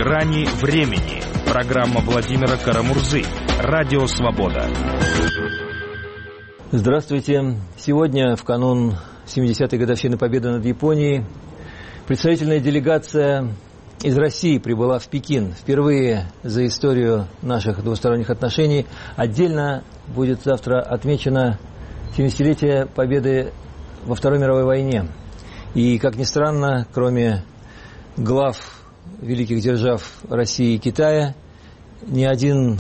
Грани времени. Программа Владимира Карамурзы. Радио Свобода. Здравствуйте. Сегодня, в канун 70-й годовщины победы над Японией, представительная делегация из России прибыла в Пекин. Впервые за историю наших двусторонних отношений. Отдельно будет завтра отмечено 70-летие победы во Второй мировой войне. И, как ни странно, кроме глав великих держав России и Китая, ни один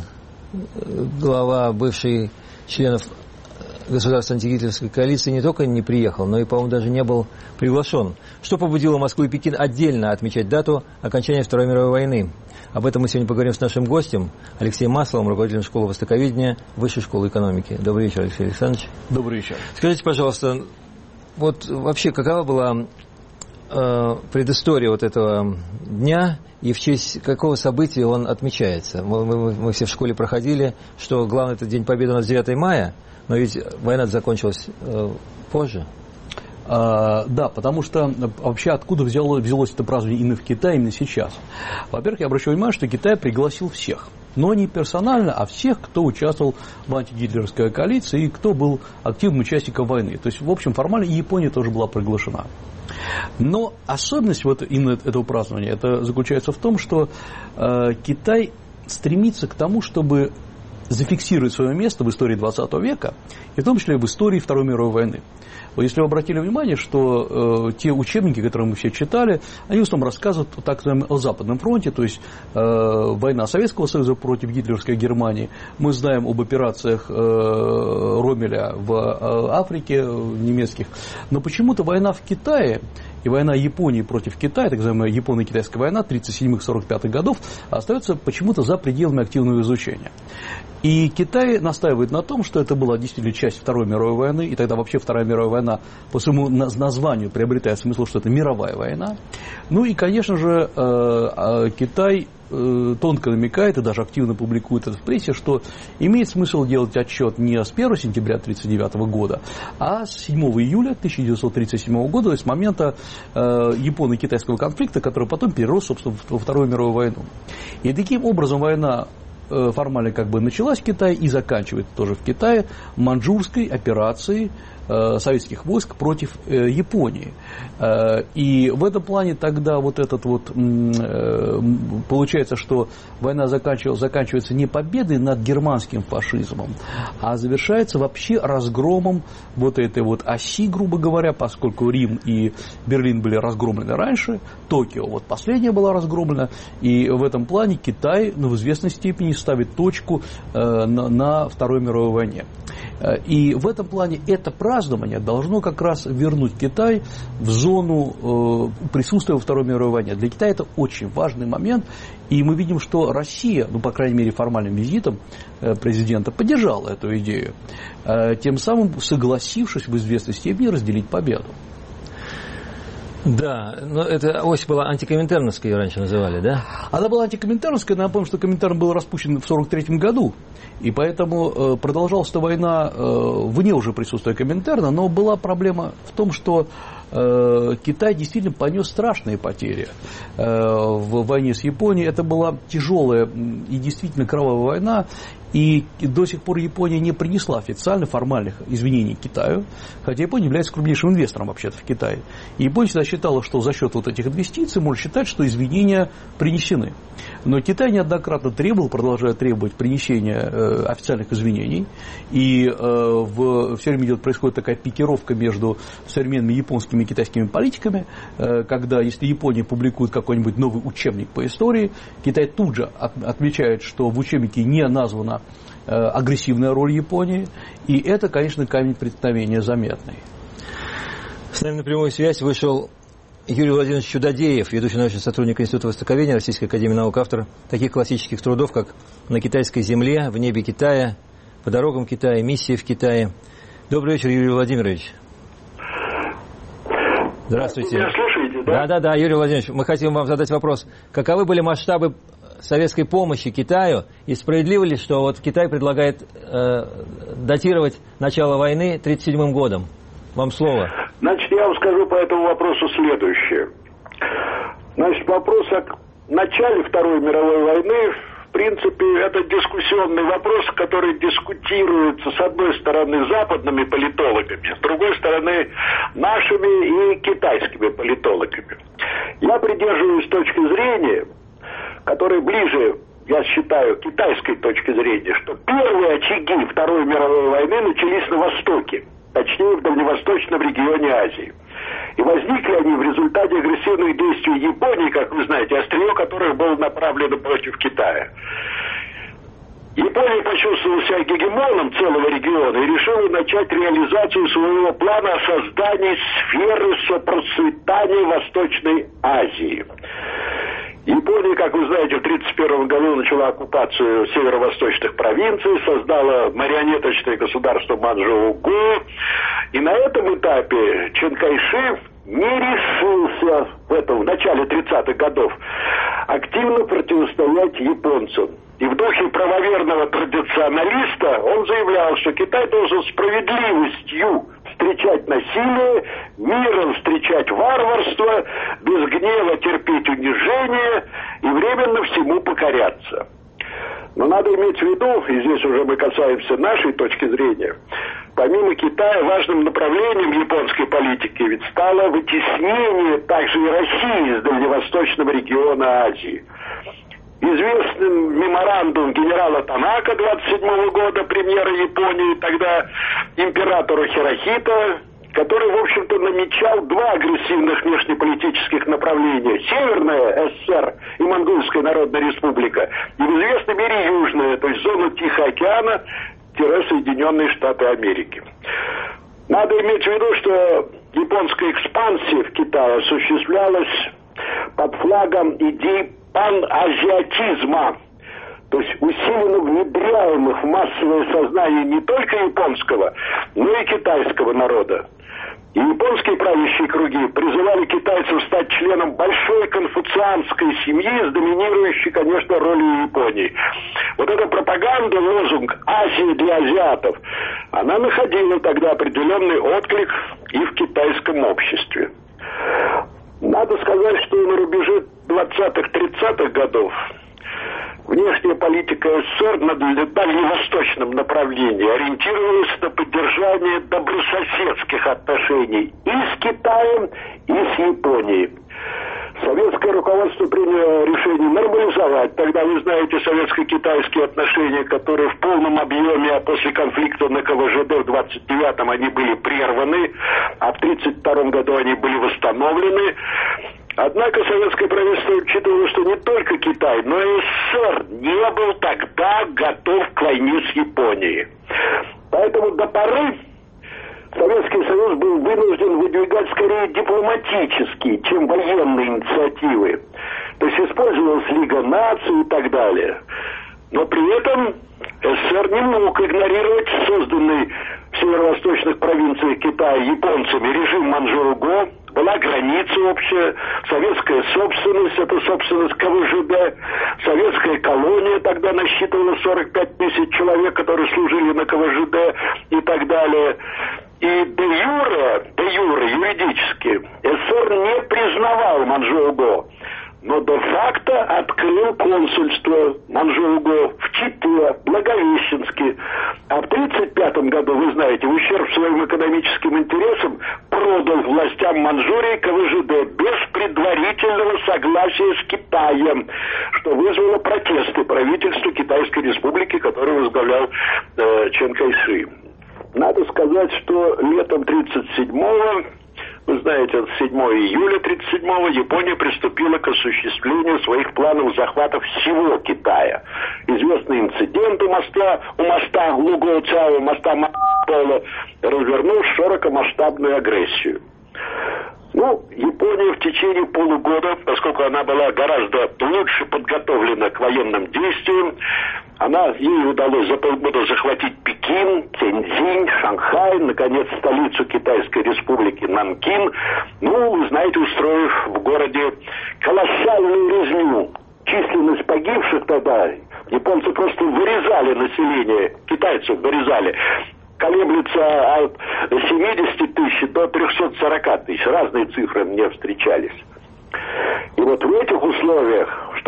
глава бывших членов государств антигитлеровской коалиции не только не приехал, но и, по-моему, даже не был приглашен. Что побудило Москву и Пекин отдельно отмечать дату окончания Второй мировой войны? Об этом мы сегодня поговорим с нашим гостем Алексеем Масловым, руководителем школы востоковедения Высшей школы экономики. Добрый вечер, Алексей Александрович. Добрый вечер. Скажите, пожалуйста, вот вообще какова была предыстория вот этого дня и в честь какого события он отмечается? Мы все в школе проходили, что главный этот День Победы у нас 9 мая, но ведь война закончилась позже. Да, потому что вообще откуда взялось это празднование именно в Китае, именно сейчас? Во-первых, я обращаю внимание, что Китай пригласил всех. Но не персонально, а всех, кто участвовал в антигитлеровской коалиции и кто был активным участником войны. То есть, в общем, формально и Япония тоже была приглашена. Но особенность вот именно этого празднования это заключается в том, что Китай стремится к тому, чтобы зафиксировать свое место в истории 20 века, и в том числе в истории Второй мировой войны. Вот если вы обратили внимание, что те учебники, которые мы все читали, они в основном рассказывают так называемом о Западном фронте, то есть война Советского Союза против гитлеровской Германии. Мы знаем об операциях Роммеля в Африке немецких, но почему-то война в Китае и война Японии против Китая, так называемая Японо-китайская война 37-45 годов, остается почему-то за пределами активного изучения. И Китай настаивает на том, что это была действительно часть Второй мировой войны, и тогда вообще Вторая мировая война по своему названию приобретает смысл, что это мировая война. Ну и, конечно же, Китай тонко намекает и даже активно публикует это в прессе, что имеет смысл делать отчет не с 1 сентября 1939 года, а с 7 июля 1937 года, то есть с момента японо-китайского конфликта, который потом перерос, собственно, во Вторую мировую войну. И таким образом война формально как бы началась в Китае и заканчивается тоже в Китае маньчжурской операцией советских войск против Японии. И в этом плане тогда вот этот вот получается, что война заканчивается не победой над германским фашизмом, а завершается вообще разгромом вот этой вот оси, грубо говоря, поскольку Рим и Берлин были разгромлены раньше, Токио вот последняя была разгромлена, и в этом плане Китай в известной степени ставит точку на Второй мировой войне. И в этом плане это празднование должно как раз вернуть Китай в зону присутствия во Второй мировой войне. Для Китая это очень важный момент, и мы видим, что Россия, ну, по крайней мере, формальным визитом президента поддержала эту идею, тем самым согласившись в известной степени разделить победу. Да, но эта ось была антикоминтерновской, ее раньше называли, да? Она была антикоминтерновская, но я помню, что Коминтерн был распущен в 1943 году, и поэтому продолжалась эта война вне уже присутствия Коминтерна, но была проблема в том, что Китай действительно понес страшные потери в войне с Японией. Это была тяжелая и действительно кровавая война, и до сих пор Япония не принесла официально формальных извинений Китаю, хотя Япония является крупнейшим инвестором вообще-то в Китае. И Япония всегда считала, что за счет вот этих инвестиций можно считать, что извинения принесены. Но Китай неоднократно требовал, продолжает требовать принесения официальных извинений, и все время происходит такая пикировка между современными японскими и китайскими политиками, когда если Япония публикует какой-нибудь новый учебник по истории, Китай тут же отмечает, что в учебнике не названа агрессивная роль Японии, и это, конечно, камень преткновения заметный. С нами на прямую связь вышел Юрий Владимирович Чудодеев, ведущий научный сотрудник Института востоковедения Российской академии наук, автор таких классических трудов, как «На китайской земле», «В небе Китая», «По дорогам Китая», «Миссия в Китае». Добрый вечер, Юрий Владимирович. Здравствуйте. Вы меня слушаете, да? Да, Юрий Владимирович, мы хотим вам задать вопрос. Каковы были масштабы советской помощи Китаю, и справедливо ли, что вот Китай предлагает датировать начало войны 1937 годом? Вам слово. Значит, я вам скажу по этому вопросу следующее. Значит, вопрос о начале Второй мировой войны, в принципе, это дискуссионный вопрос, который дискутируется, с одной стороны, западными политологами, с другой стороны, нашими и китайскими политологами. Я придерживаюсь точки зрения, которая ближе, я считаю, китайской точки зрения, что первые очаги Второй мировой войны начались на Востоке, точнее, в дальневосточном регионе Азии. И возникли они в результате агрессивных действий Японии, как вы знаете, острие которых было направлено против Китая. Япония почувствовала себя гегемоном целого региона и решила начать реализацию своего плана о создании сферы сопроцветания Восточной Азии. Япония, как вы знаете, в 1931 году начала оккупацию северо-восточных провинций, создала марионеточное государство Манчжоу-Го. И на этом этапе Чан Кайши не решился в начале 30-х годов активно противостоять японцам. И в духе правоверного традиционалиста он заявлял, что Китай должен справедливостью встречать насилие, миром встречать варварство, без гнева терпеть унижение и временно всему покоряться. Но надо иметь в виду, и здесь уже мы касаемся нашей точки зрения, помимо Китая важным направлением японской политики ведь стало вытеснение также и России из дальневосточного региона Азии. Известный меморандум генерала Танака 27 года, премьера Японии, тогда императору Хирохито, который, в общем-то, намечал два агрессивных внешнеполитических направления. Северная ССР и Монгольская Народная Республика, и в известной мере Южная, то есть зона Тихого океана, Соединенные Штаты Америки. Надо иметь в виду, что японская экспансия в Китае осуществлялась под флагом идей паназиатизма, то есть усиленно внедряемых в массовое сознание не только японского, но и китайского народа. И японские правящие круги призывали китайцев стать членом большой конфуцианской семьи с доминирующей, конечно, ролью Японии. Вот эта пропаганда, лозунг «Азия для азиатов», она находила тогда определенный отклик и в китайском обществе. Надо сказать, что на рубеже 20-30-х годов внешняя политика СССР на дальневосточном направлении ориентировалась на поддержание добрососедских отношений и с Китаем, и с Японией. Советское руководство приняло решение нормализовать. Тогда, вы знаете, советско-китайские отношения, которые в полном объеме, а после конфликта на КВЖД в 29-м они были прерваны, а в 32-м году они были восстановлены. Однако советское правительство учитывало, что не только Китай, но и СССР не был тогда готов к войне с Японией. Поэтому до поры Советский Союз был вынужден выдвигать скорее дипломатические, чем военные инициативы. То есть использовалась Лига наций и так далее. Но при этом СССР не мог игнорировать созданный в северо-восточных провинциях Китая японцами режим Манчжоу-Го. Была граница общая, советская собственность, это собственность КВЖД, советская колония тогда насчитывала 45 тысяч человек, которые служили на КВЖД и так далее. И де юре, юридически, СССР не признавал Манчжоу-Го, но де-факто открыл консульство Манчжоу-Го в Чите, Благовещенске. А в 1935 году, вы знаете, в ущерб своим экономическим интересам продал властям Манчжурии КВЖД без предварительного согласия с Китаем, что вызвало протесты правительства Китайской Республики, которое возглавлял Чан Кайши. Надо сказать, что летом 1937-го, вы знаете, 7 июля 1937-го Япония приступила к осуществлению своих планов захвата всего Китая. Известный инцидент у моста Лугоу-Цао, моста Мапола, развернул широкомасштабную агрессию. Япония в течение полугода, поскольку она была гораздо лучше подготовлена к военным действиям, ей удалось за полгода захватить Пекин, Тяньцзинь, Шанхай, наконец, столицу Китайской Республики Нанкин. Вы знаете, устроив в городе колоссальную резню. Численность погибших тогда, японцы просто вырезали население, китайцев вырезали, колеблется от 70 тысяч до 340 тысяч. Разные цифры мне встречались. И вот в этих условиях,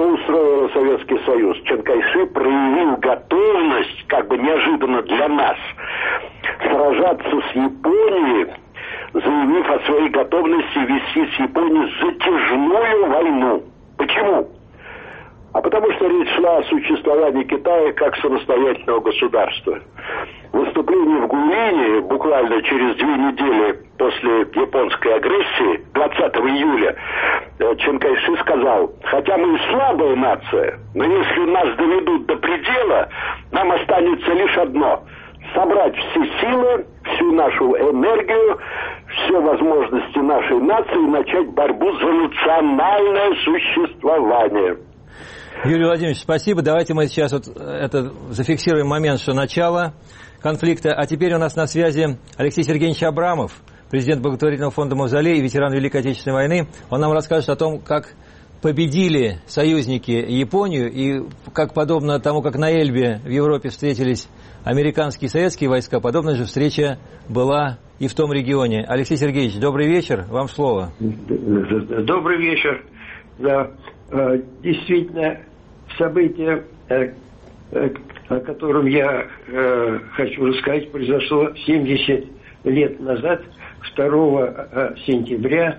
Советский Союз, Чан Кайши проявил готовность, как бы неожиданно для нас, сражаться с Японией, заявив о своей готовности вести с Японией затяжную войну. Почему? А потому что речь шла о существовании Китая как самостоятельного государства. Выступление в Гуилине буквально через 2 недели после японской агрессии, 20 июля, Чан Кайши сказал: хотя мы и слабая нация, но если нас доведут до предела, нам останется лишь одно — собрать все силы, всю нашу энергию, все возможности нашей нации и начать борьбу за национальное существование. Юрий Владимирович, спасибо. Давайте мы сейчас вот это зафиксируем момент, что начало конфликта. А теперь у нас на связи Алексей Сергеевич Абрамов, президент благотворительного фонда «Мавзолей» и ветеран Великой Отечественной войны. Он нам расскажет о том, как победили союзники Японию и как, подобно тому, как на Эльбе в Европе встретились американские и советские войска, подобная же встреча была и в том регионе. Алексей Сергеевич, добрый вечер. Вам слово. Добрый вечер. Да. Действительно, событие, о котором я хочу рассказать, произошло 70 лет назад, 2 сентября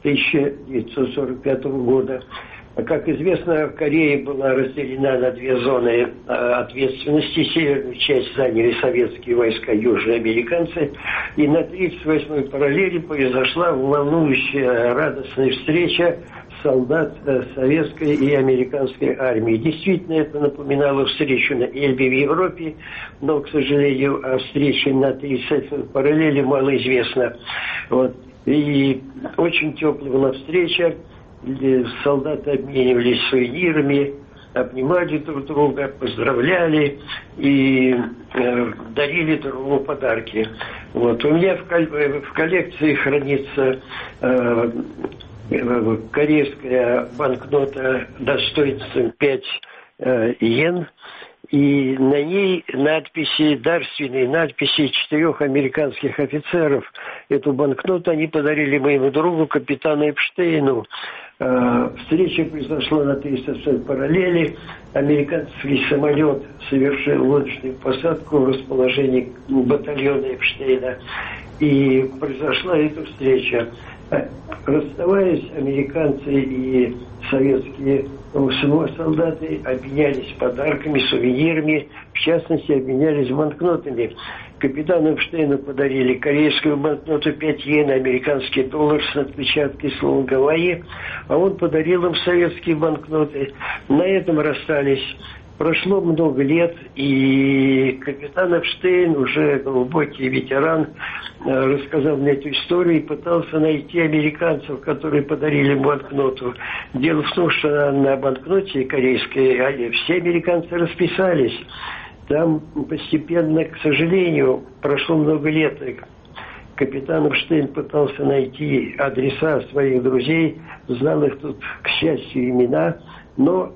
1945 года. Как известно, Корея была разделена на 2 зоны ответственности. Северную часть заняли советские войска, южные американцы. И на 38-й параллели произошла волнующая, радостная встреча солдат советской и американской армии. Действительно, это напоминало встречу на Эльбе в Европе, но, к сожалению, о встрече на 30-й параллели мало известно. Вот. И очень теплая была встреча. Солдаты обменивались сувенирами, обнимали друг друга, поздравляли и дарили друг другу подарки. Вот. У меня в коллекции хранится корейская банкнота достоинством 5 йен, и на ней надписи, дарственные надписи 4 американских офицеров. Эту банкноту они подарили моему другу, капитану Эпштейну. Встреча произошла на 300 параллели. Американский самолет совершил лодочную посадку в расположении батальона Эпштейна. И произошла эта встреча. Расставаясь, американцы и советские солдаты обменялись подарками, сувенирами, в частности, обменялись банкнотами. Капитану Эпштейну подарили корейскую банкноту 5 йен, американский доллар с отпечаткой слова «Гавайи», а он подарил им советские банкноты. На этом расстались. Прошло много лет, и капитан Эпштейн, уже глубокий ветеран, рассказал мне эту историю и пытался найти американцев, которые подарили банкноту. Дело в том, что на банкноте корейской все американцы расписались. Там постепенно, к сожалению, прошло много лет. Капитан Эпштейн пытался найти адреса своих друзей, знал их тут, к счастью, имена, но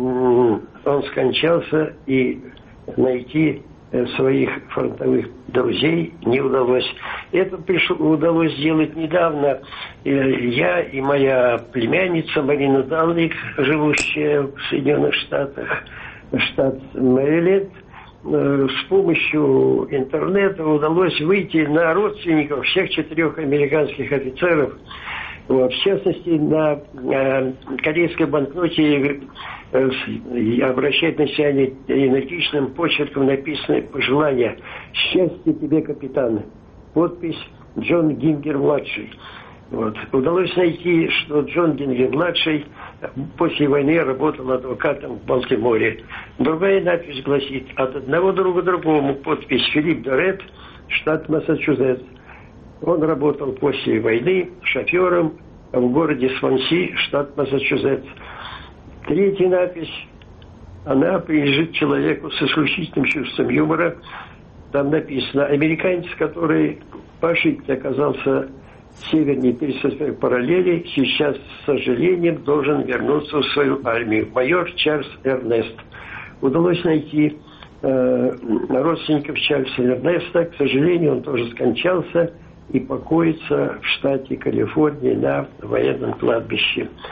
он скончался, и найти своих фронтовых друзей не удалось. Это удалось сделать недавно. Я и моя племянница Марина Далник, живущая в Соединенных Штатах, штат Мэриленд, с помощью интернета удалось выйти на родственников всех 4 американских офицеров. Вот, в частности, на корейской банкноте обращает на себя энергичным почерком написано пожелание: «Счастья тебе, капитан». Подпись «Джон Гингер-младший». Вот. Удалось найти, что Джон Гингер-младший после войны работал адвокатом в Балтиморе. Другая надпись гласит: «От одного друга другому». Подпись «Филипп Дорет, штат Массачусетс». Он работал после войны шофером в городе Свонси, штат Массачусетс. Третья надпись, она принадлежит человеку с исключительным чувством юмора. Там написано: американец, который по ошибке оказался севернее 32-й параллели, сейчас, с сожалением, должен вернуться в свою армию. Майор Чарльз Эрнест. Удалось найти родственников Чарльза Эрнеста. К сожалению, он тоже скончался и покоится в штате Калифорния на военном кладбище.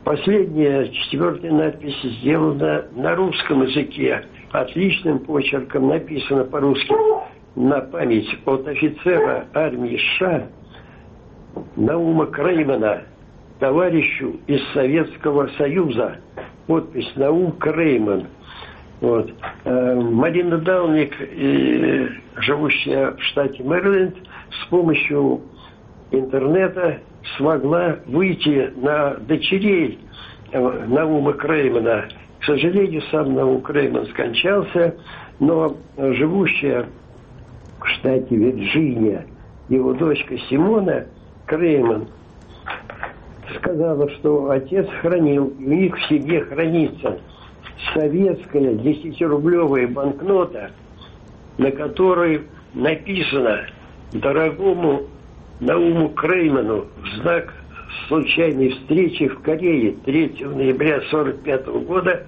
Последняя, 4-я надпись сделана на русском языке. Отличным почерком написано по-русски. На память от офицера армии США Наума Креймана, товарищу из Советского Союза. Подпись Наум Крейман. Вот. Марина Далник, живущая в штате Мэриленд, с помощью интернета смогла выйти на дочерей Наума Креймана. К сожалению, сам Наум Крейман скончался, но живущая в штате Вирджиния его дочка Симона Крейман сказала, что отец хранил, и у них в семье хранится советская 10-рублевая банкнота, на которой написано «Дорогому Науму Крейману в знак случайной встречи в Корее 3 ноября 1945 года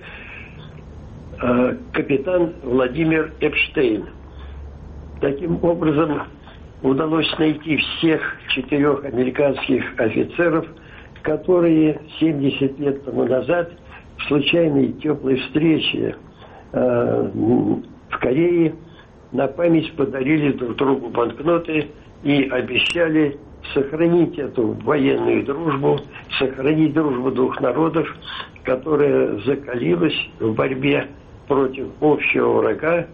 капитан Владимир Эпштейн». Таким образом, удалось найти всех 4 американских офицеров, которые 70 лет тому назад в случайной теплой встрече в Корее на память подарили друг другу банкноты и обещали сохранить эту военную дружбу, сохранить дружбу двух народов, которая закалилась в борьбе против общего врага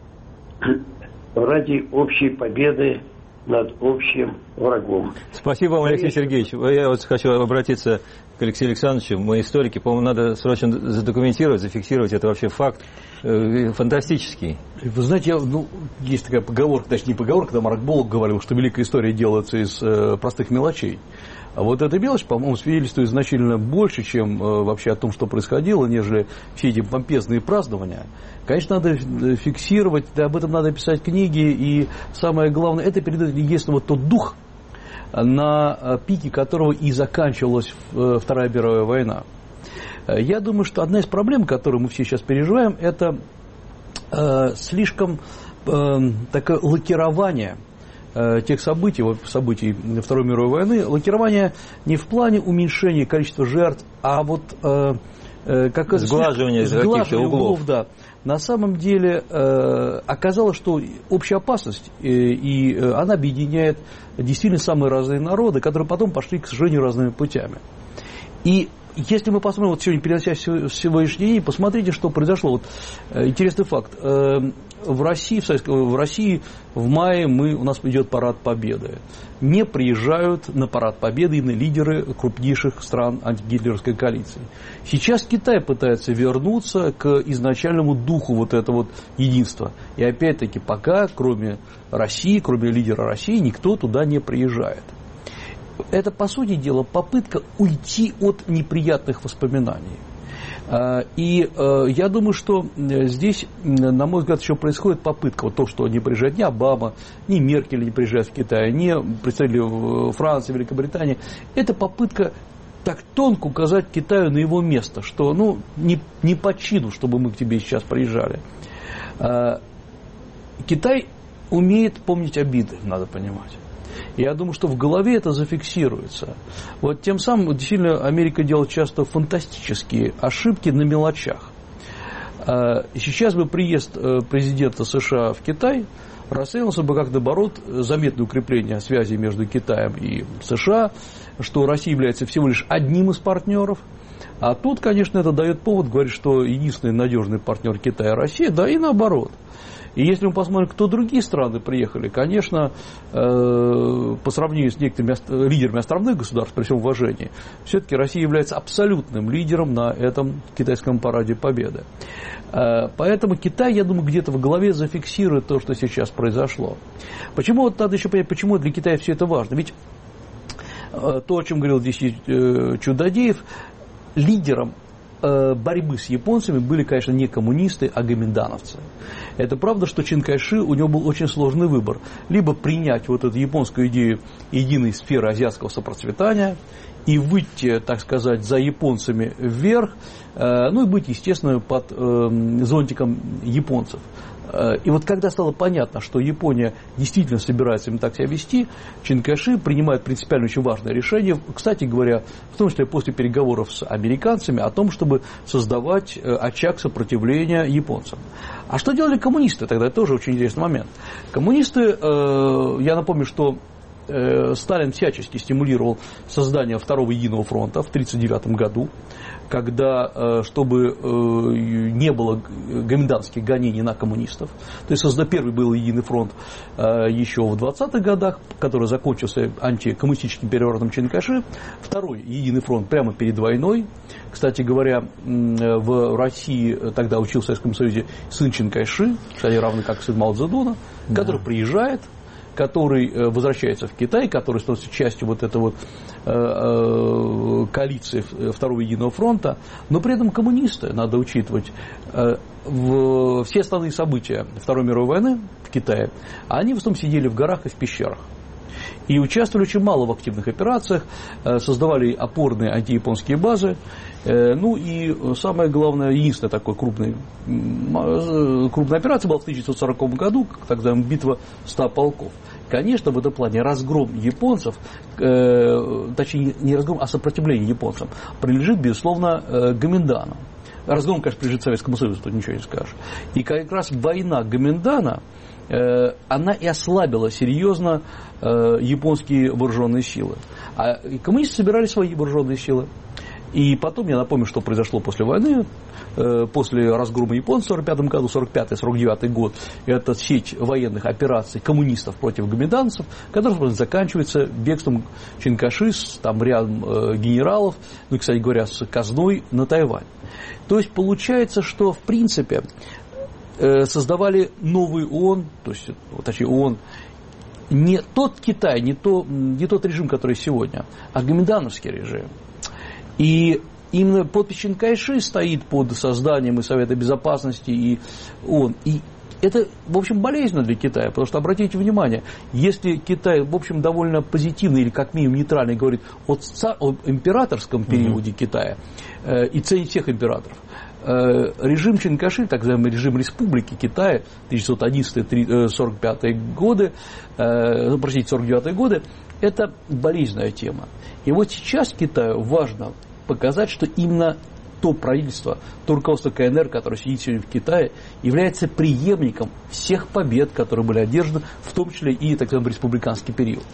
ради общей победы над общим врагом. Спасибо вам, Алексей Сергеевич. Я вот хочу обратиться к Алексею Александровичу. Мы историки, по-моему, надо срочно задокументировать, зафиксировать. Это вообще факт фантастический. Вы знаете, есть такая поговорка, точнее не поговорка, когда Марк Болок говорил, что великая история делается из простых мелочей. А вот эта мелочь, по-моему, свидетельствует значительно больше, чем вообще о том, что происходило, нежели все эти помпезные празднования. Конечно, надо фиксировать, об этом надо писать книги, и самое главное, это передать единственно вот тот дух, на пике которого и заканчивалась Вторая мировая война. Я думаю, что одна из проблем, которую мы все сейчас переживаем, это слишком такое лакирование тех событий Второй мировой войны, лакирование не в плане уменьшения количества жертв, а вот как сглаживание каких-то углов. Да. На самом деле оказалось, что общая опасность, и она объединяет действительно самые разные народы, которые потом пошли, к сожалению, разными путями. И если мы посмотрим, вот сегодня, перенося сегодняшний день, посмотрите, что произошло. Вот, интересный факт. В России в мае у нас идет парад Победы. Не приезжают на парад Победы именно лидеры крупнейших стран антигитлеровской коалиции. Сейчас Китай пытается вернуться к изначальному духу вот этого вот единства. И опять-таки пока, кроме России, кроме лидера России, никто туда не приезжает. Это, по сути дела, попытка уйти от неприятных воспоминаний. И я думаю, что здесь, на мой взгляд, еще происходит попытка, вот то, что не приезжает ни Обама, ни Меркель не приезжает в Китай, ни представители Франции, Великобритании. Это попытка так тонко указать Китаю на его место, что не по чину, чтобы мы к тебе сейчас приезжали. Китай умеет помнить обиды, надо понимать. Я думаю, что в голове это зафиксируется. Вот тем самым действительно Америка делает часто фантастические ошибки на мелочах. Сейчас бы приезд президента США в Китай расценивался бы как, наоборот, заметное укрепление связи между Китаем и США, что Россия является всего лишь одним из партнеров. А тут, конечно, это дает повод говорить, что единственный надежный партнер Китая – Россия, да и наоборот. И если мы посмотрим, кто другие страны приехали, конечно, по сравнению с некоторыми лидерами островных государств, при всем уважении, все-таки Россия является абсолютным лидером на этом китайском параде Победы. Поэтому Китай, я думаю, где-то в голове зафиксирует то, что сейчас произошло. Почему, вот надо еще понять, почему для Китая все это важно? Ведь то, о чем говорил здесь Чудодеев, лидером борьбы с японцами были, конечно, не коммунисты, а гоминдановцы. Это правда, что Чин Кайши, у него был очень сложный выбор. Либо принять вот эту японскую идею единой сферы азиатского сопроцветания и выйти, так сказать, за японцами вверх, ну и быть, естественно, под зонтиком японцев. И вот когда стало понятно, что Япония действительно собирается им так себя вести, Чин Кайши принимает принципиально очень важное решение, кстати говоря, в том числе после переговоров с американцами, о том, чтобы создавать очаг сопротивления японцам. А что делали коммунисты тогда? Это тоже очень интересный момент. Коммунисты, я напомню, что Сталин всячески стимулировал создание Второго единого фронта в 1939 году, когда, чтобы не было гоминдановских гонений на коммунистов. То есть первый был единый фронт еще в 20-х годах, который закончился антикоммунистическим переворотом Чин Кайши. Второй единый фронт прямо перед войной. Кстати говоря, в России тогда учился в Советском Союзе сын Чин Кайши, кстати, равно как сын Мао Цзэдуна, который приезжает, который возвращается в Китай, который становится частью вот этой вот коалиции Второго единого фронта, но при этом коммунисты, надо учитывать, все основные события Второй мировой войны в Китае, они в основном сидели в горах и в пещерах. И участвовали очень мало в активных операциях, создавали опорные антияпонские базы. Ну и самое главное, единственная такой крупная операция была в 1940 году, так называемая битва 100 полков. Конечно, в этом плане разгром японцев, точнее не разгром, а сопротивление японцам, принадлежит, безусловно, Гоминдану. Разгром, конечно, принадлежит Советскому Союзу, тут ничего не скажешь. И как раз война Гоминдана, она и ослабила серьезно японские вооруженные силы. А коммунисты собирали свои вооруженные силы. И потом, я напомню, что произошло после войны, после разгрома японцев в 1945 году, 1945-1949 год, это сеть военных операций коммунистов против гоминданцев, которая заканчивается бегством Чин Кайши с там рядом генералов, ну и, кстати говоря, с казной на Тайвань. То есть получается, что в принципе создавали новый ООН, то есть, точнее ООН, не тот Китай, не тот режим, который сегодня, а гоминдановский режим. И именно подпись Чин Кайши стоит под созданием и Совета Безопасности, и ООН. И это, в общем, болезненно для Китая, потому что, обратите внимание, если Китай, в общем, довольно позитивно или как минимум нейтрально говорит о императорском периоде Китая и ценит всех императоров, режим Чин Кайши, так называемый режим Республики Китая, 1911-1945 годы, 49 годы, это болезненная тема. И вот сейчас Китаю важно показать, что именно то правительство, то руководство КНР, которое сидит сегодня в Китае, является преемником всех побед, которые были одержаны, в том числе и так называемый республиканский период.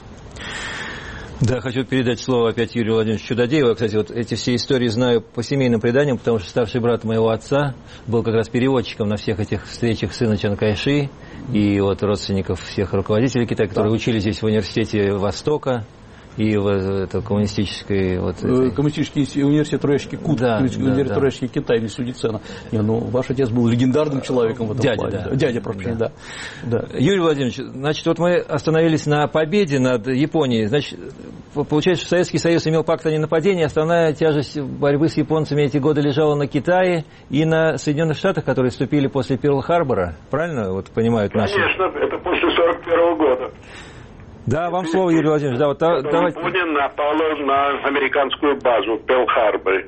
Да, хочу передать слово опять Юрию Владимировичу Чудодееву. Кстати, вот эти все истории знаю по семейным преданиям, потому что старший брат моего отца был как раз переводчиком на всех этих встречах сына Чин Кайши и вот родственников всех руководителей Китая, которые учились здесь в университете Востока и в это, коммунистической... Вот, коммунистический университет Руэшки Кут, университет Руэшки Китай, не судит цена. Ваш отец был легендарным человеком в этом плане. Дядя, прошу прощения, да. Юрий Владимирович, значит, вот мы остановились на победе над Японией. Значит, получается, что Советский Союз имел пакт о ненападении, основная тяжесть борьбы с японцами эти годы лежала на Китае и на Соединенных Штатах, которые вступили после Перл-Харбора. Правильно вот понимают наши? Конечно, это после 1941 года. Да, вам слово, Юрий Владимирович. Да, вот давайте. Япония напала на американскую базу в Перл-Харборе.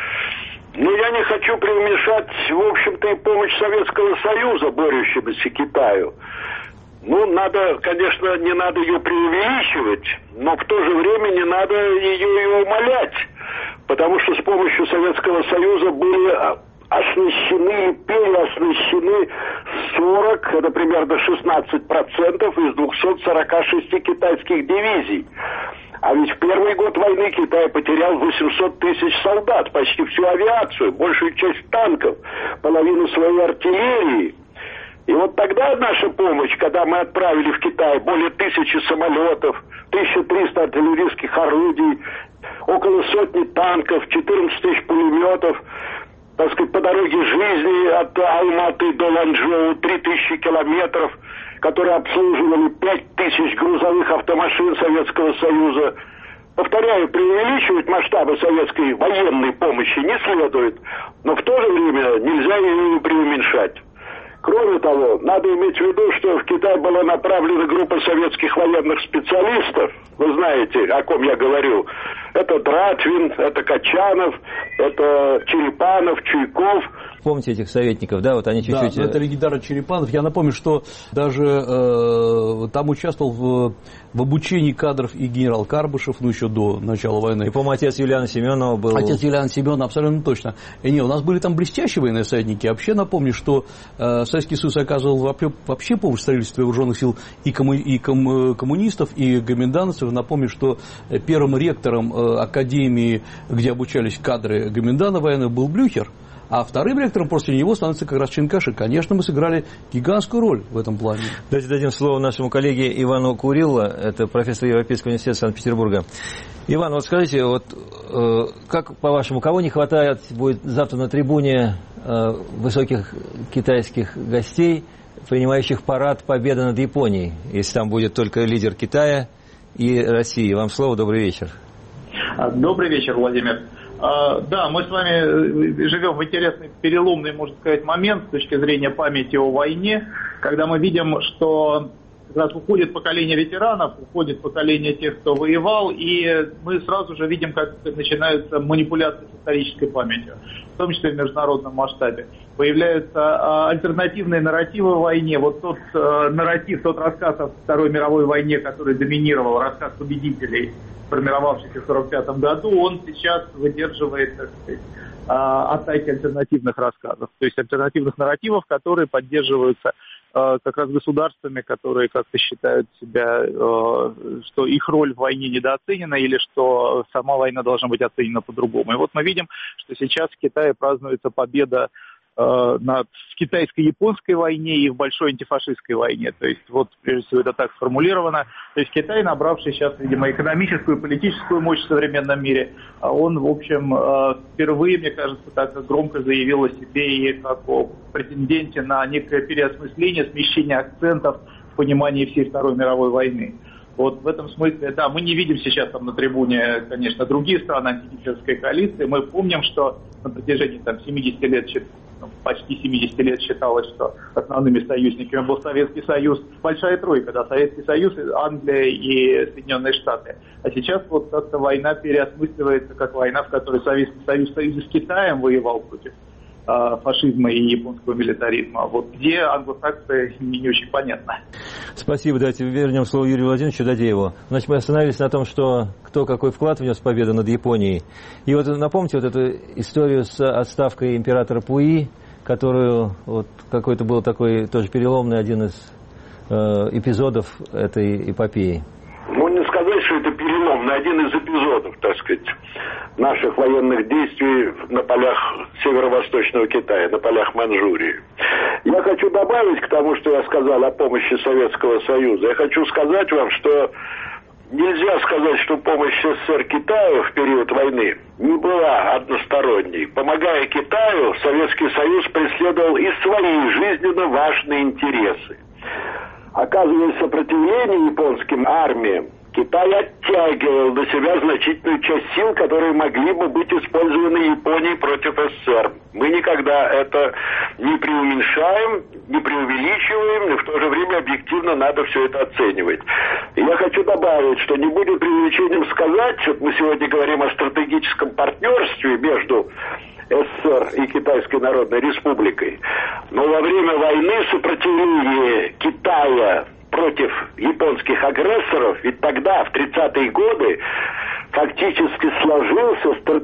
Ну, я не хочу преуменьшать, в общем-то, и помощь Советского Союза, борющемуся Китаю. Ну, надо, конечно, не надо ее преувеличивать, но в то же время не надо ее и умалять, потому что с помощью Советского Союза были оснащены, переоснащены 40, это примерно 16% из 246 китайских дивизий. А ведь в первый год войны Китай потерял 800 тысяч солдат, почти всю авиацию, большую часть танков, половину своей артиллерии. И вот тогда наша помощь, когда мы отправили в Китай более 1000 самолетов, 1300 артиллерийских орудий, около сотни танков, 14 тысяч пулеметов, так сказать, по дороге жизни от Алматы до Ланчжоу 3000 километров, которые обслуживали 5000 грузовых автомашин Советского Союза. Повторяю, преувеличивать масштабы советской военной помощи не следует, но в то же время нельзя ее преуменьшать. Кроме того, надо иметь в виду, что в Китай была направлена группа советских военных специалистов, вы знаете, о ком я говорю, Это Дратвин, это Качанов, это Черепанов, Чуйков. Помните этих советников, да? Вот они чуть-чуть... Да, это легендарный Черепанов. Я напомню, что даже там участвовал в обучении кадров и генерал Карбышев, ну, еще до начала войны. И, по-моему, отец Юлиана Семенова был... Отец Юлиана Семенова, абсолютно точно. И не, у нас были там блестящие военные советники. Вообще напомню, что Советский Союз оказывал вообще помощь строительству вооруженных сил и коммунистов, и гоминдановцев. Напомню, что первым ректором академии, где обучались кадры гоминдана военных, был Блюхер. А вторым ректором после него становится как раз Чинкаши. Конечно, мы сыграли гигантскую роль в этом плане. Давайте дадим слово нашему коллеге Ивану Курилло, это профессор Европейского университета Санкт-Петербурга. Иван, вот скажите, вот как, по-вашему, кого не хватает будет завтра на трибуне высоких китайских гостей, принимающих парад победы над Японией, если там будет только лидер Китая и России? Вам слово, добрый вечер. Добрый вечер, Владимир. Да, мы с вами живем в интересный, переломный, можно сказать, момент с точки зрения памяти о войне, когда мы видим, что как раз уходит поколение ветеранов, уходит поколение тех, кто воевал, и мы сразу же видим, как начинаются манипуляции с исторической памятью, в том числе в международном масштабе. Появляются альтернативные нарративы в войне. Вот тот нарратив, тот рассказ о Второй мировой войне, который доминировал, рассказ победителей, формировавшийся в 1945 году, он сейчас выдерживает, так сказать, атаки альтернативных рассказов. То есть альтернативных нарративов, которые поддерживаются как раз государствами, которые как-то считают себя, что их роль в войне недооценена или что сама война должна быть оценена по-другому. И вот мы видим, что сейчас в Китае празднуется победа в китайско-японской войне и в большой антифашистской войне. То есть, вот, прежде всего, это так сформулировано. То есть, Китай, набравший сейчас, видимо, экономическую и политическую мощь в современном мире, он, в общем, впервые, мне кажется, так громко заявил о себе и как о претенденте на некое переосмысление, смещение акцентов в понимании всей Второй мировой войны. Вот в этом смысле, да, мы не видим сейчас там на трибуне, конечно, другие страны антигитлеровской коалиции. Мы помним, что на протяжении там 70 лет, почти 70 лет считалось, что основными союзниками был Советский Союз, Большая Тройка, да, Советский Союз, Англия и Соединенные Штаты. А сейчас вот как-то война переосмысливается как война, в которой Советский Союз в союзе с Китаем воевал против фашизма и японского милитаризма. Вот где англосаксы, не очень понятно. Спасибо. Давайте вернем слово Юрию Владимировичу Дадееву. Значит, мы остановились на том, что кто какой вклад внес в победу над Японией. И вот напомните вот эту историю с отставкой императора Пуи, которую вот какой-то был такой тоже переломный один из эпизодов этой эпопеи. Ну, не сказать, что это переломный, один из эпизодов, так сказать, наших военных действий на полях северо-восточного Китая, на полях Манчжурии. Я хочу добавить к тому, что я сказал о помощи Советского Союза. Я хочу сказать вам, что нельзя сказать, что помощь СССР Китаю в период войны не была односторонней. Помогая Китаю, Советский Союз преследовал и свои жизненно важные интересы. Оказывая сопротивление японским армиям, Китай оттягивал на себя значительную часть сил, которые могли бы быть использованы Японией против СССР. Мы никогда это не преуменьшаем, не преувеличиваем, но в то же время объективно надо все это оценивать. И я хочу добавить, что не будет преувеличением сказать, что мы сегодня говорим о стратегическом партнерстве между СССР и Китайской Народной Республикой. Но во время войны сопротивление Китая против японских агрессоров, ведь тогда, в 30-е годы, фактически сложилось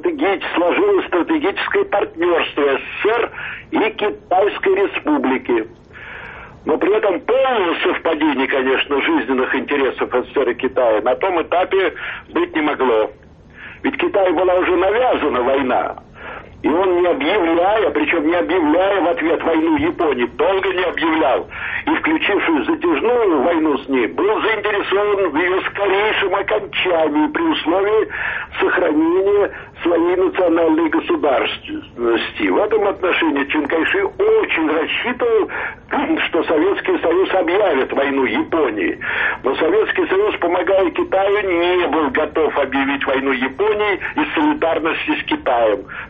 стратегическое партнерство СССР и Китайской Республики. Но при этом полного совпадения, конечно, жизненных интересов СССР и Китая на том этапе быть не могло. Ведь Китаю была уже навязана война. И он не объявляя, причем не объявляя в ответ войну Японии, долго не объявлял, и включившись в затяжную войну с ней, был заинтересован в ее скорейшем окончании при условии сохранения своей национальной государственности. В этом отношении Чан Кайши очень рассчитывал, что Советский Союз объявит войну Японии. Но Советский Союз, помогая Китаю, не был готов объявить войну Японии из солидарности с Китаем.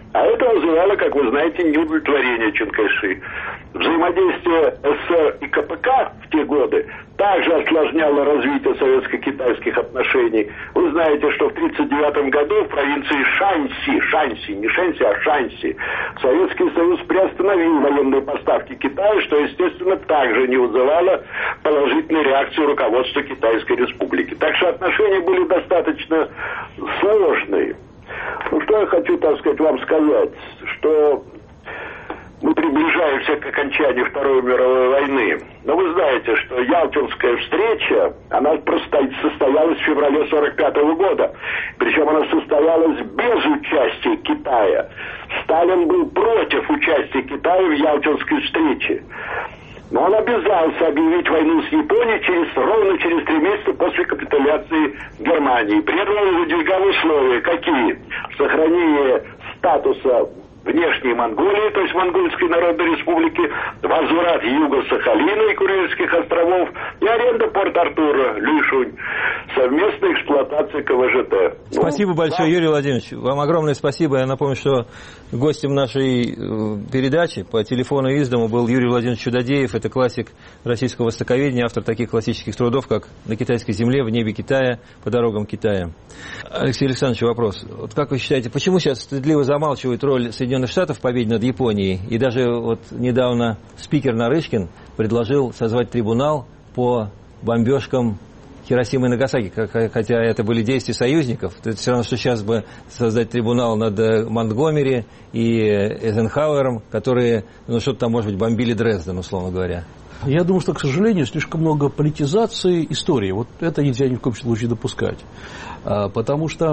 А это вызывало, как вы знаете, неудовлетворение Чанкайши. Взаимодействие СССР и КПК в те годы также осложняло развитие советско-китайских отношений. Вы знаете, что в 1939 году в провинции Шанси, не Шэньси, а Шанси, Советский Союз приостановил военные поставки Китаю, что, естественно, также не вызывало положительной реакции руководства Китайской Республики. Так что отношения были достаточно сложные. Ну, что я хочу, так сказать, вам сказать, что мы приближаемся к окончанию Второй мировой войны. Но вы знаете, что Ялтинская встреча, она состоялась в феврале 1945 года. Причем она состоялась без участия Китая. Сталин был против участия Китая в Ялтинской встрече. Но он обязался объявить войну с Японией ровно через 3 месяца после капитуляции Германии. При этом он выдвигал условия. Какие? Сохранение статуса внешней Монголии, то есть Монгольской Народной Республики, возврат Юго-Сахалина и Курильских островов и аренда Порт-Артура, Лишунь, совместная эксплуатация КВЖТ. Спасибо большое, Юрий Владимирович. Вам огромное спасибо. Я напомню, что гостем нашей передачи по телефону из дому был Юрий Владимирович Чудодеев. Это классик российского востоковедения, автор таких классических трудов, как «На китайской земле», «В небе Китая», «По дорогам Китая». Алексей Александрович, вопрос. Вот как вы считаете, почему сейчас стыдливо замалчивает роль Соединенных Штатов в победе над Японией? И даже вот недавно спикер Нарышкин предложил созвать трибунал по бомбежкам Хиросимы и Нагасаки, хотя это были действия союзников. Это все равно, что сейчас бы создать трибунал над Монтгомери и Эйзенхауэром, которые, что-то там, может быть, бомбили Дрезден, условно говоря. Я думаю, что, к сожалению, слишком много политизации истории. Вот это нельзя ни в коем случае допускать. Потому что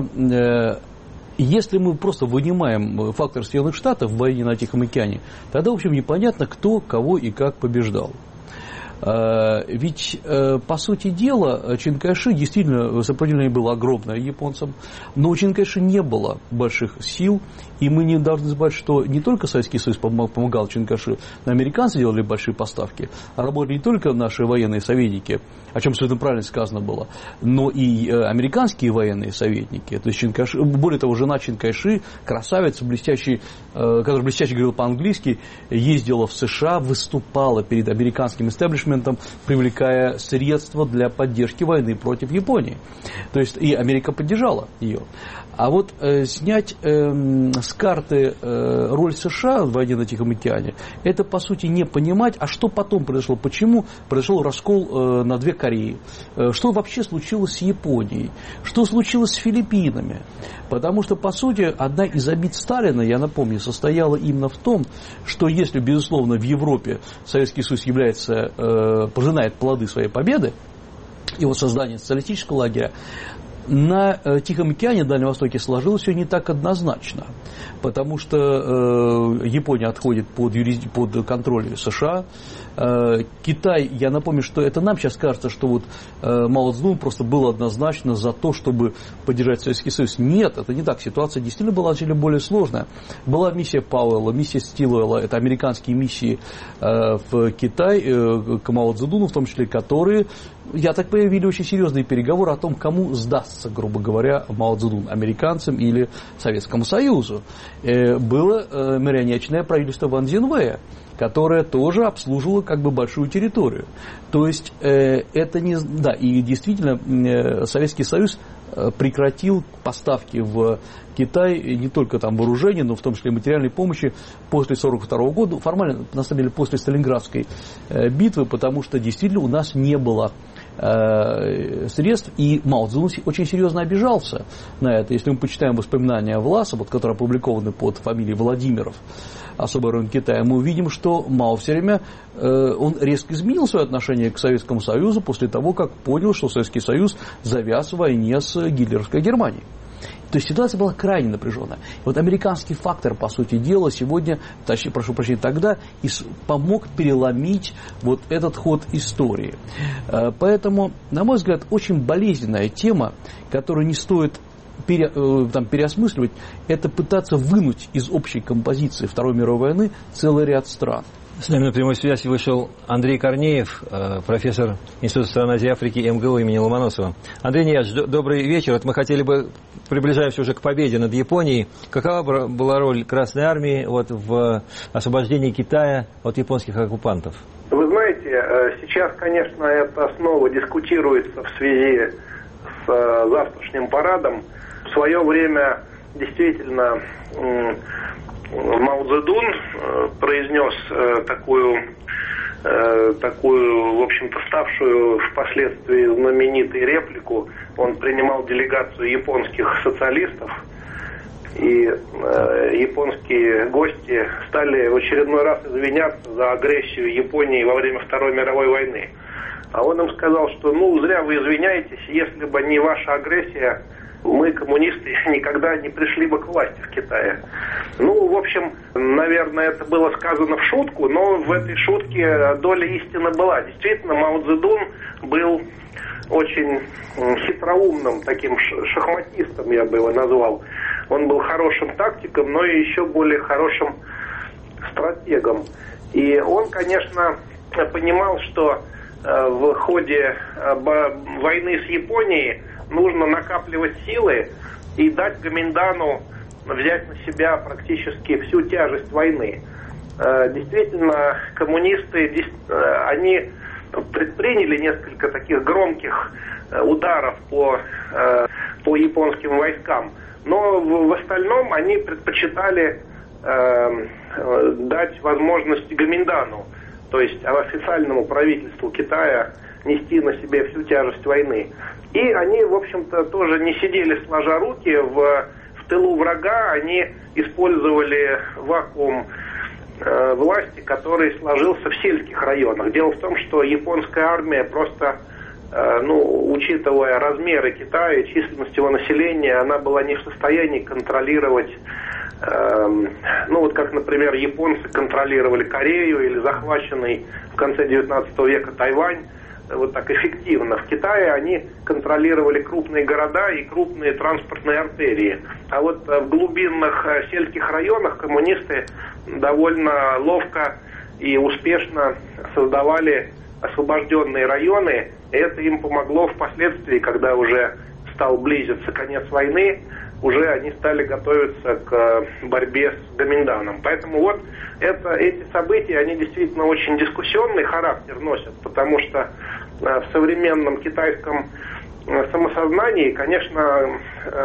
если мы просто вынимаем фактор Соединенных Штатов в войне на Тихом океане, тогда, в общем, непонятно, кто, кого и как побеждал. Ведь, по сути дела, Чин Кайши действительно сопротивление было огромное японцам, но у Чин Кайши не было больших сил, и мы не должны забывать, что не только Советский Союз помогал Чин Кайши, но американцы делали большие поставки, а работали не только наши военные советники, о чем совершенно правильно сказано было, но и американские военные советники. То есть Чин Кайши, более того, жена Чин Кайши, красавица, блестящий, которая блестяще говорила по-английски, ездила в США, выступала перед американским истеблишментом, привлекая средства для поддержки войны против Японии. То есть и Америка поддержала ее. А вот снять с карты роль США в войне на Тихом океане, это по сути не понимать, а что потом произошло, почему произошел раскол на две Кореи, что вообще случилось с Японией, что случилось с Филиппинами. Потому что, по сути, одна из обид Сталина, я напомню, состояла именно в том, что если, безусловно, в Европе Советский Союз пожинает плоды своей победы, его создание социалистического лагеря, на Тихом океане, на Дальнем Востоке сложилось все не так однозначно, потому что Япония отходит под контроль США, Китай, я напомню, что это нам сейчас кажется, что вот Мао Цзэдун просто был однозначно за то, чтобы поддержать Советский Союз. Нет, это не так. Ситуация действительно была значительно более сложная. Была миссия Пауэлла, миссия Стилуэлла, это американские миссии в Китай к Мао Цзэдуну, в том числе, которые, я так понимаю, вели очень серьезные переговоры о том, кому сдастся, грубо говоря, Мао Цзэдун, американцам или Советскому Союзу. Было марионеточное правительство Ван Цзиньвэя, которая тоже обслуживала как бы большую территорию. То есть это не... Да, и действительно Советский Союз прекратил поставки в Китай не только там вооружения, но в том числе и материальной помощи после 1942 года, формально, на самом деле, после Сталинградской битвы, потому что действительно у нас не было средств, и Мао Цзэдун очень серьезно обижался на это. Если мы почитаем воспоминания Власа, вот, которые опубликованы под фамилией Владимиров, особый район Китая, мы увидим, что Мао все время, он резко изменил свое отношение к Советскому Союзу после того, как понял, что Советский Союз завяз в войне с гитлеровской Германией. То есть ситуация была крайне напряженная. И вот американский фактор, по сути дела, сегодня, прошу прощения, тогда помог переломить вот этот ход истории. Поэтому, на мой взгляд, очень болезненная тема, которую не стоит переосмысливать, это пытаться вынуть из общей композиции Второй мировой войны целый ряд стран. С нами на прямой связи вышел Андрей Корнеев, профессор Института стран Азии и Африки МГУ имени Ломоносова. Андрей Нияж, добрый вечер. Вот мы хотели бы, приближаемся уже к победе над Японией. Какова была роль Красной Армии в освобождении Китая от японских оккупантов? Вы знаете, сейчас, конечно, это снова дискутируется в связи с завтрашним парадом. В свое время действительно Мао Цзэдун произнес такую, в общем-то, ставшую впоследствии знаменитой реплику. Он принимал делегацию японских социалистов, и японские гости стали в очередной раз извиняться за агрессию Японии во время Второй мировой войны. А он им сказал, что зря вы извиняетесь, если бы не ваша агрессия, мы, коммунисты, никогда не пришли бы к власти в Китае. В общем, наверное, это было сказано в шутку, но в этой шутке доля истины была. Действительно, Мао Цзэдун был очень хитроумным таким шахматистом, я бы его назвал. Он был хорошим тактиком, но и еще более хорошим стратегом. И он, конечно, понимал, что в ходе войны с Японией нужно накапливать силы и дать Гоминдану взять на себя практически всю тяжесть войны. Действительно, коммунисты, они предприняли несколько таких громких ударов по японским войскам, но в остальном они предпочитали дать возможность Гоминдану, то есть официальному правительству Китая, нести на себе всю тяжесть войны. И они, в общем-то, тоже не сидели сложа руки в тылу врага, они использовали вакуум власти, который сложился в сельских районах. Дело в том, что японская армия просто, учитывая размеры Китая и численность его населения, она была не в состоянии контролировать, как, например, японцы контролировали Корею или захваченный в конце 19 века Тайвань, вот так эффективно. В Китае они контролировали крупные города и крупные транспортные артерии. А вот в глубинных сельских районах коммунисты довольно ловко и успешно создавали освобожденные районы. И это им помогло впоследствии, когда уже стал близиться конец войны, уже они стали готовиться к борьбе с Гоминданом. Поэтому вот эти события, они действительно очень дискуссионный характер носят, потому что в современном китайском самосознании, конечно,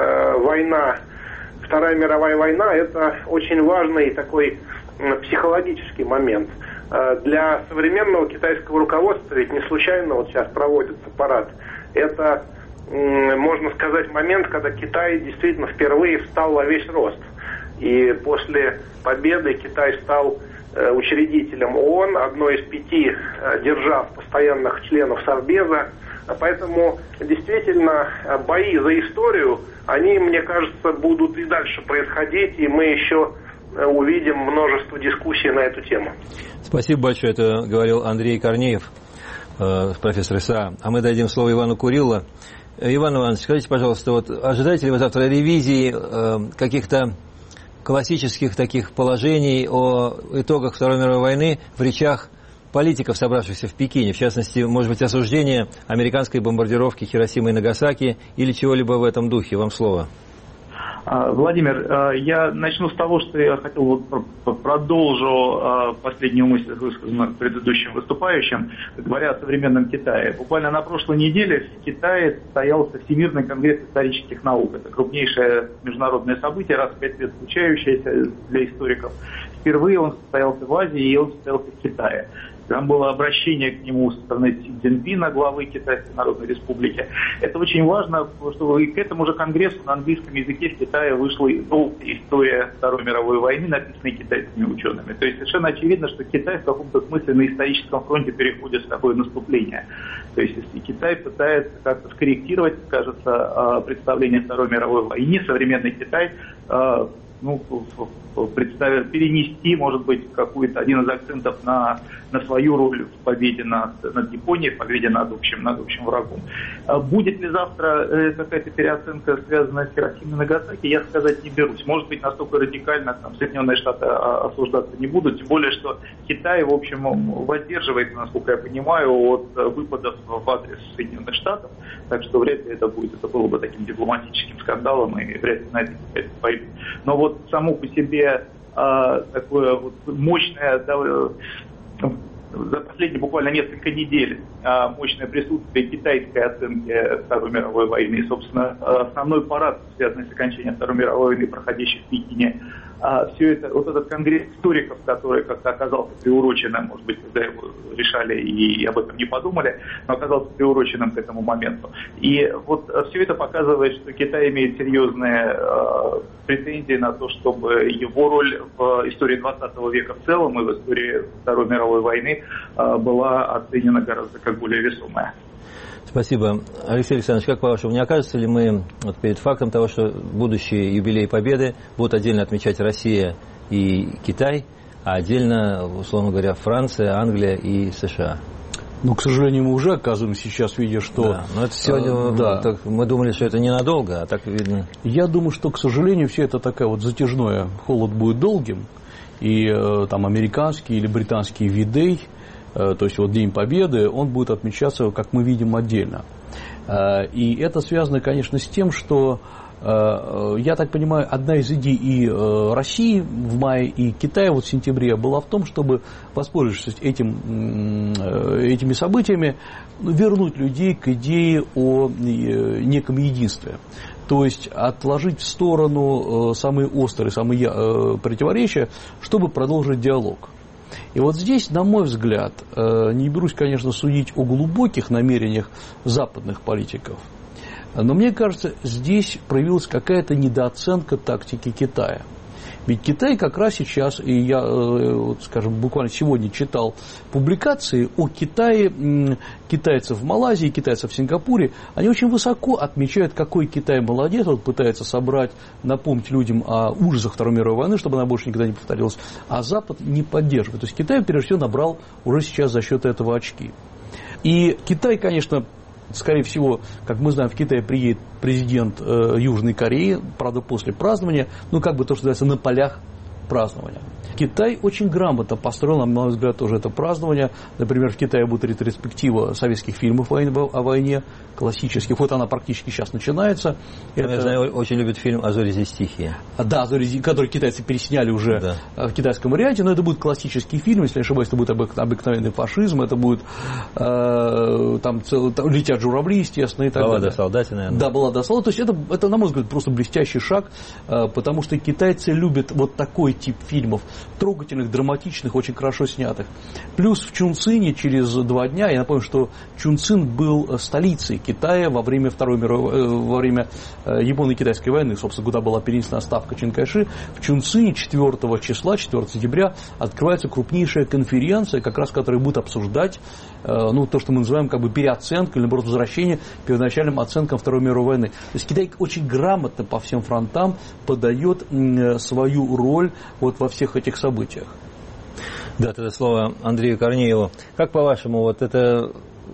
Вторая мировая война, это очень важный такой психологический момент. Для современного китайского руководства, ведь не случайно вот сейчас проводится парад, это, можно сказать, момент, когда Китай действительно впервые встал во весь рост. И после победы Китай стал учредителем ООН, одной из 5 держав, постоянных членов Совбеза. Поэтому действительно бои за историю, они, мне кажется, будут и дальше происходить, и мы еще увидим множество дискуссий на эту тему. Спасибо большое. Это говорил Андрей Корнеев, профессор ИСА. А мы дадим слово Ивану Курилло. Иван Иванович, скажите, пожалуйста, вот ожидаете ли вы завтра ревизии каких-то классических таких положений о итогах Второй мировой войны в речах политиков, собравшихся в Пекине, в частности, может быть, осуждение американской бомбардировки Хиросимы и Нагасаки или чего-либо в этом духе? Вам слово. Владимир, я начну с того, что я хотел продолжу последнюю мысль, высказанную предыдущим выступающим, говоря о современном Китае. Буквально на прошлой неделе в Китае состоялся Всемирный конгресс исторических наук. Это крупнейшее международное событие, раз в 5 лет случающееся для историков. Впервые он состоялся в Азии, и он состоялся в Китае. Там было обращение к нему со стороны Си Цзиньпина, главы Китайской Народной Республики. Это очень важно, потому что и к этому же конгрессу на английском языке в Китае вышла история Второй мировой войны, написанная китайскими учеными. То есть совершенно очевидно, что Китай в каком-то смысле на историческом фронте переходит в такое наступление. То есть если Китай пытается как-то скорректировать, кажется, представление о Второй мировой войне, современный Китай перенести, может быть, один из акцентов на свою роль в победе над Японией, в победе над общим врагом. Будет ли завтра какая-то переоценка, связанная с Хиросимой и Нагасаки, я сказать не берусь. Может быть, настолько радикально Соединенные Штаты осуждаться не будут, тем более, что Китай, в общем, воздерживается, насколько я понимаю, от выпадов в адрес Соединенных Штатов, так что вряд ли это было бы таким дипломатическим скандалом, и вряд ли на это пойдут. Но вот само по себе такое вот мощное, за последние буквально несколько недель мощное присутствие китайской оценки Второй мировой войны, и, собственно, основной парад, связанный с окончанием Второй мировой войны, проходящий в Пекине, все это, вот этот конгресс историков, который как-то оказался приуроченным, может быть, когда его решали и об этом не подумали, но оказался приуроченным к этому моменту. И вот все это показывает, что Китай имеет серьезные претензии на то, чтобы его роль в истории 20 века в целом и в истории Второй мировой войны была оценена гораздо как более весомая. Спасибо. Алексей Александрович, как по-вашему, не окажется ли мы перед фактом того, что будущие юбилеи Победы будут отдельно отмечать Россия и Китай, а отдельно, условно говоря, Франция, Англия и США? Ну, к сожалению, мы уже оказываемся сейчас, видя, что... Да, но это сегодня так, мы думали, что это ненадолго, а так видно... Я думаю, что, к сожалению, все это такая вот затяжное, холод будет долгим, и там американский или британский V-Day, то есть вот День Победы, он будет отмечаться, как мы видим, отдельно. И это связано, конечно, с тем, что, я так понимаю, одна из идей и России в мае, и Китая вот в сентябре была в том, чтобы, воспользовавшись этими событиями, вернуть людей к идее о неком единстве. То есть отложить в сторону самые острые, самые противоречия, чтобы продолжить диалог. И вот здесь, на мой взгляд, не берусь, конечно, судить о глубоких намерениях западных политиков, но мне кажется, здесь проявилась какая-то недооценка тактики Китая. Ведь Китай как раз сейчас, и я, скажем, буквально сегодня читал публикации о Китае, китайцев в Малайзии, китайцев в Сингапуре, они очень высоко отмечают, какой Китай молодец, вот пытается напомнить людям о ужасах Второй мировой войны, чтобы она больше никогда не повторилась, а Запад не поддерживает. То есть Китай, прежде всего, набрал уже сейчас за счет этого очки. И Китай, конечно, скорее всего, как мы знаем, в Китай приедет президент Южной Кореи, правда, после празднования, то, что называется, на полях празднования. Китай очень грамотно построил, на мой взгляд, тоже это празднование. Например, в Китае будет ретроспектива советских фильмов о войне, классических. Вот она практически сейчас начинается. Я знаю, очень любят фильм «А зори здесь тихие». Да, который китайцы пересняли уже в китайском варианте, но это будет классический фильм, если не ошибаюсь, это будет обыкновенный фашизм, это будет там летят журавли, естественно, и так далее. Баллада о солдате, наверное. Да, баллада о солдате. То есть это, на мой взгляд, просто блестящий шаг, потому что китайцы любят вот такой тип фильмов, трогательных, драматичных, очень хорошо снятых. Плюс в Чунцине через 2 дня, я напомню, что Чунцин был столицей Китая во время Японо-Китайской войны, собственно, куда была перенесена ставка Чин Кайши. В Чунцине 4 сентября открывается крупнейшая конференция, как раз которая будет обсуждать то, что мы называем переоценкой, или, наоборот, возвращение к первоначальным оценкам Второй мировой войны. То есть Китай очень грамотно по всем фронтам подает свою роль вот во всех этих событиях. Да, тогда слово Андрею Корнееву. Как по-вашему, вот это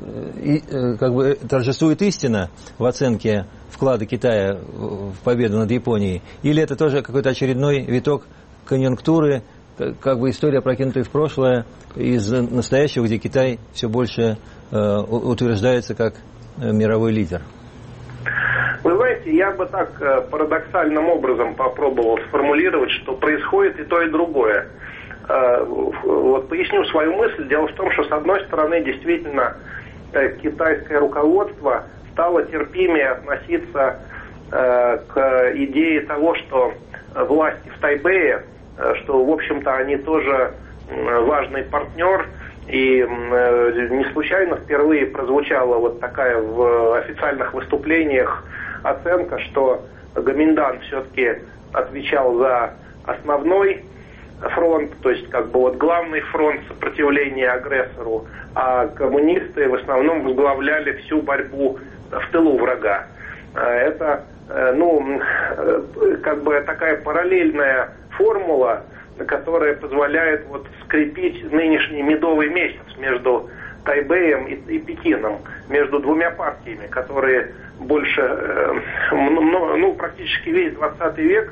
торжествует истина в оценке вклада Китая в победу над Японией? Или это тоже какой-то очередной виток конъюнктуры, история, прокинутая в прошлое, из настоящего, где Китай все больше утверждается как мировой лидер? Вы знаете, я бы так парадоксальным образом попробовал сформулировать, что происходит и то, и другое. Вот поясню свою мысль. Дело в том, что, с одной стороны, действительно, китайское руководство стало терпимее относиться к идее того, что власти в Тайбэе, что, в общем-то, они тоже важный партнер. И не случайно впервые прозвучала вот такая в официальных выступлениях оценка, что Гоминдан все-таки отвечал за основной фронт, то есть главный фронт сопротивления агрессору, а коммунисты в основном возглавляли всю борьбу в тылу врага. Это как бы такая параллельная формула, которая позволяет вот скрепить нынешний медовый месяц между Тайбэем и Пекином, между двумя партиями, которые больше, практически весь 20 век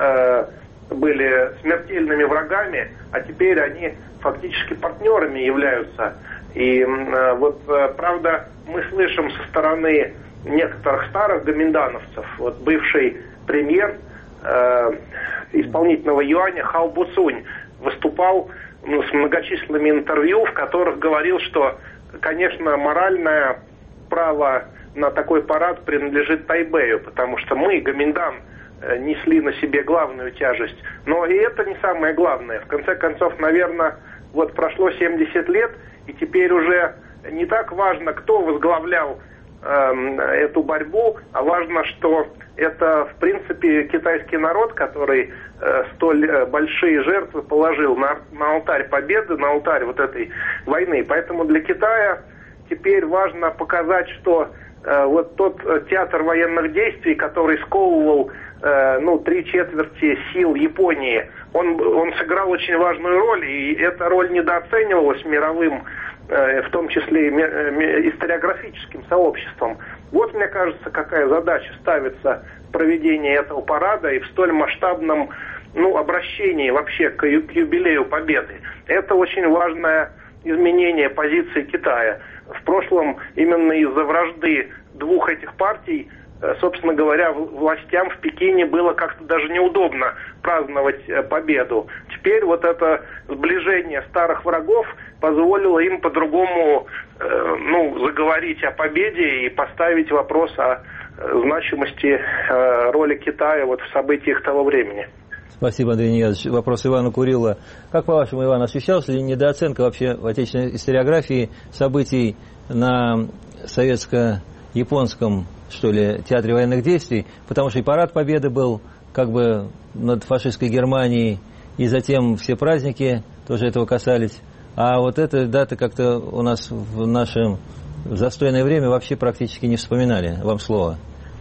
были смертельными врагами, а теперь они фактически партнерами являются. И правда, мы слышим со стороны некоторых старых гоминдановцев, вот бывший премьер исполнительного юаня Хао Буцунь выступал с многочисленными интервью, в которых говорил, что, конечно, моральное право на такой парад принадлежит Тайбэю, потому что мы, Гоминдан, несли на себе главную тяжесть. Но и это не самое главное. В конце концов, наверное, вот прошло 70 лет, и теперь уже не так важно, кто возглавлял эту борьбу, а важно, что это, в принципе, китайский народ, который столь большие жертвы положил на алтарь победы, на алтарь вот этой войны. Поэтому для Китая теперь важно показать, что вот тот театр военных действий, который сковывал 3/4 сил Японии, он сыграл очень важную роль, и эта роль недооценивалась мировым, в том числе историографическим сообществом. Вот, мне кажется, какая задача ставится в проведении этого парада и в столь масштабном обращении вообще к юбилею Победы. Это очень важное изменение позиции Китая. В прошлом именно из-за вражды двух этих партий, собственно говоря, властям в Пекине было как-то даже неудобно праздновать победу. Теперь вот это сближение старых врагов позволило им по-другому заговорить о победе и поставить вопрос о значимости роли Китая вот в событиях того времени. Спасибо, Андрей Ниязович. Вопрос Ивана Курилова. Как, по-вашему, Иван, ощущалась ли недооценка вообще в отечественной историографии событий на советско-японском, театре военных действий? Потому что и парад Победы был как бы над фашистской Германией, и затем все праздники тоже этого касались. А вот эта дата как-то у нас в наше застойное время вообще практически не вспоминали. Вам слово.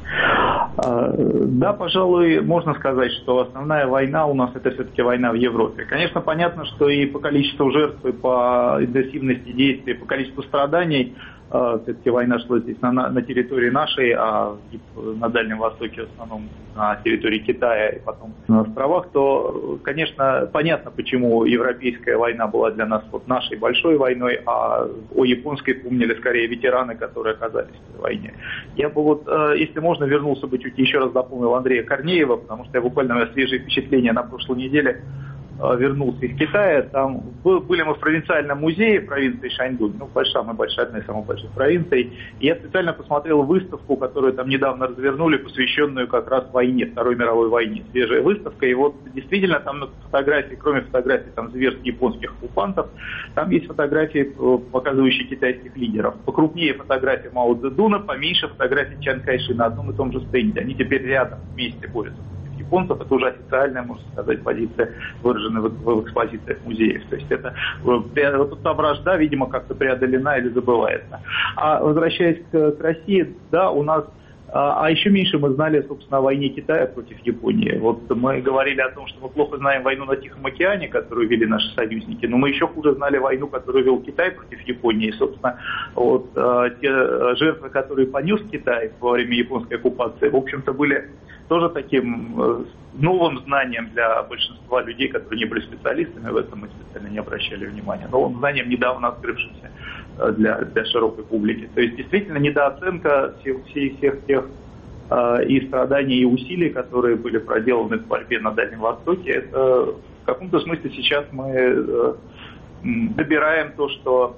Да, пожалуй, можно сказать, что основная война у нас это все-таки война в Европе. Конечно, понятно, что и по количеству жертв, и по интенсивности действий, по количеству страданий все-таки война шла здесь на территории нашей, а на Дальнем Востоке в основном на территории Китая и потом на островах, то, конечно, понятно, почему европейская война была для нас вот нашей большой войной, а о японской помнили скорее ветераны, которые оказались в этой войне. Я бы если можно, вернулся бы чуть еще раз дополнил Андрея Корнеева, потому что я буквально свежие впечатления на прошлой неделе вернулся из Китая. Там были мы в провинциальном музее провинции Шаньдунь, одна из самых больших провинций. И я специально посмотрел выставку, которую там недавно развернули, посвященную как раз войне, Второй мировой войне. Свежая выставка. И вот действительно там на фотографии, кроме фотографий там зверств японских оккупантов, там есть фотографии, показывающие китайских лидеров. Покрупнее фотографии Мао Цзэдуна, поменьше фотографии Чан Кайши на одном и том же стенде. Они теперь рядом вместе борются. Японцев, это уже официальная, можно сказать, позиция, выраженная в экспозициях музеев. То есть это та вражда, видимо, как-то преодолена или забывается. А возвращаясь к России, да, у нас а еще меньше мы знали, собственно, о войне Китая против Японии. Вот мы говорили о том, что мы плохо знаем войну на Тихом океане, которую вели наши союзники, но мы еще хуже знали войну, которую вел Китай против Японии. И, собственно, те жертвы, которые понес Китай во время японской оккупации, в общем-то, были тоже таким новым знанием для большинства людей, которые не были специалистами в этом, мы специально не обращали внимания, новым знанием, недавно открывшимся для широкой публики. То есть действительно недооценка всех тех и страданий, и усилий, которые были проделаны в борьбе на Дальнем Востоке, это в каком-то смысле сейчас мы добираем то,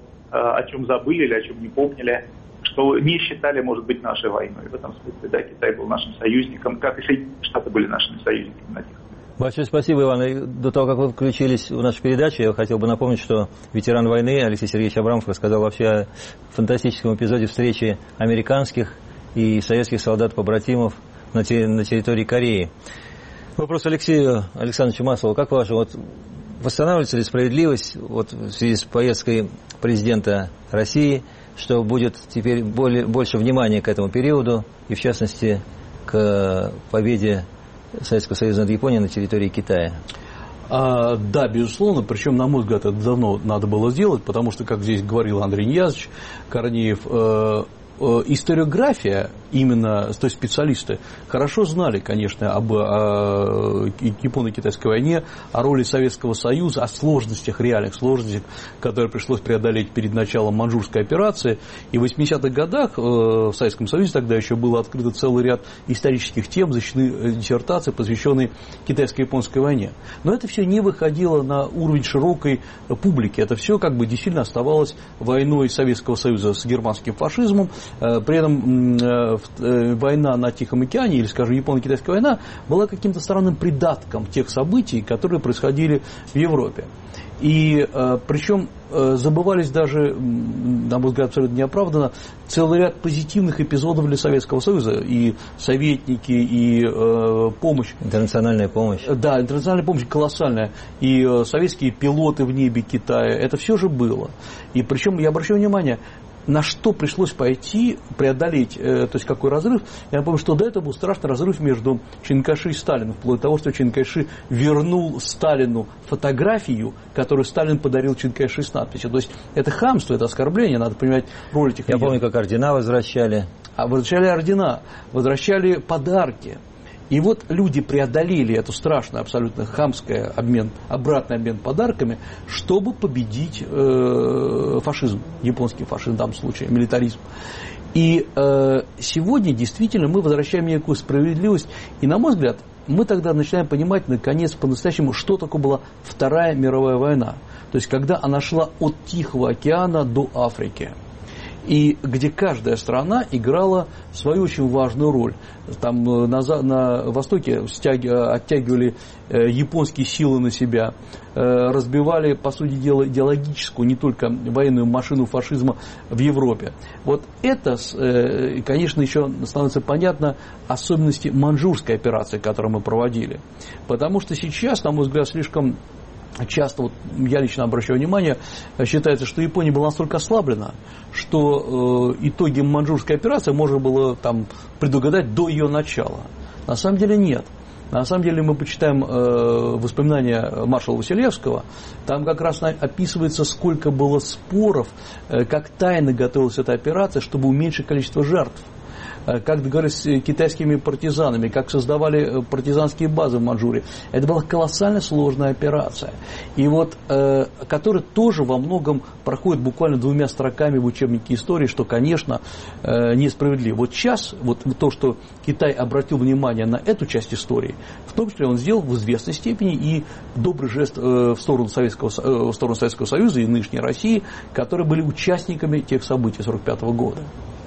о чем забыли или о чем не помнили, что не считали, может быть, нашей войной. В этом смысле, да, Китай был нашим союзником, как и Соединенные Штаты были нашими союзниками на Тихом. Большое спасибо, Иван. И до того, как вы включились в нашу передачу, я хотел бы напомнить, что ветеран войны Алексей Сергеевич Абрамов рассказал вообще о фантастическом эпизоде встречи американских и советских солдат-побратимов на территории Кореи. Вопрос Алексею Александровичу Маслову. Как по-вашему, восстанавливается ли справедливость в связи с поездкой президента России, что будет теперь больше внимания к этому периоду, и в частности к победе Советского Союза над Японией на территории Китая? Да, безусловно, причем, на мой взгляд, это давно надо было сделать, потому что, как здесь говорил Андрей Ниязович Корнеев, историография, именно, то есть специалисты, хорошо знали, конечно, об японо-китайской войне, о роли Советского Союза, о сложностях, реальных сложностях, которые пришлось преодолеть перед началом Манчжурской операции. И в 80-х годах в Советском Союзе тогда еще было открыто целый ряд исторических тем, защищены диссертации, посвященные китайско-японской войне. Но это все не выходило на уровень широкой публики. Это все как бы действительно оставалось войной Советского Союза с германским фашизмом. При этом война на Тихом океане, или, скажем, японо-китайская война, была каким-то странным придатком тех событий, которые происходили в Европе. И причем забывались даже, на мой взгляд, абсолютно неоправданно, целый ряд позитивных эпизодов для Советского Союза. И советники, и помощь. Интернациональная помощь. Да, интернациональная помощь колоссальная. И советские пилоты в небе Китая. Это все же было. И причем, я обращаю внимание, на что пришлось пойти, преодолеть, то есть какой разрыв. Я напомню, что до этого был страшный разрыв между Чан Кайши и Сталином, вплоть до того, что Чан Кайши вернул Сталину фотографию, которую Сталин подарил Чан Кайши с надписью. То есть это хамство, это оскорбление, надо понимать роль этих людей. Я помню, как ордена возвращали. Возвращали ордена, возвращали подарки. И вот люди преодолели эту страшную, абсолютно хамский обмен, обратный обмен подарками, чтобы победить фашизм, японский фашизм в данном случае, милитаризм. И сегодня действительно мы возвращаем некую справедливость. И, на мой взгляд, мы тогда начинаем понимать, наконец, по-настоящему, что такое была Вторая мировая война. То есть, когда она шла от Тихого океана до Африки. И где каждая страна играла свою очень важную роль. Там на Востоке оттягивали японские силы на себя, разбивали, по сути дела, идеологическую, не только военную машину фашизма в Европе. Вот это, конечно, еще становится понятно особенности Манчжурской операции, которую мы проводили. Потому что сейчас, на мой взгляд, слишком часто, вот я лично обращаю внимание, считается, что Япония была настолько ослаблена, что итоги Манчжурской операции можно было там предугадать до ее начала. На самом деле нет. На самом деле мы почитаем воспоминания маршала Василевского, там как раз описывается, сколько было споров, как тайно готовилась эта операция, чтобы уменьшить количество жертв. Как договорились с китайскими партизанами, как создавали партизанские базы в Манчжурии. Это была колоссально сложная операция, и вот, которая тоже во многом проходит буквально 2 строками в учебнике истории, что, конечно, несправедливо. Вот сейчас, вот то, что Китай обратил внимание на эту часть истории, в том числе он сделал в известной степени и добрый жест в сторону Советского Союза и нынешней России, которые были участниками тех событий 1945 года.